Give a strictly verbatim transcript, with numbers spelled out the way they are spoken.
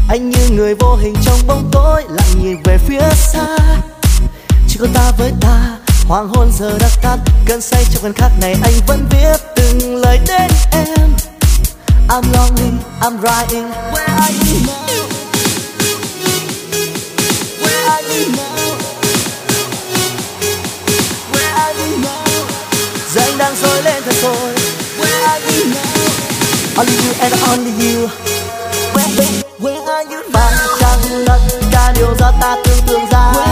Anh như người vô hình trong bóng tối, lặng nhìn về phía xa. Chỉ có ta với ta, hoàng hôn giờ đã tắt, cơn say trong khoảnh khắc này anh vẫn viết từng lời đến em. I'm longing, I'm writing. Where are you now? Where are you now? Where are you now? Giờ anh đang dối lên thật rồi. Where are you now? Only you and only you. Where, where, where are you now? Phải chăng tất cả điều do ta tưởng tượng ra?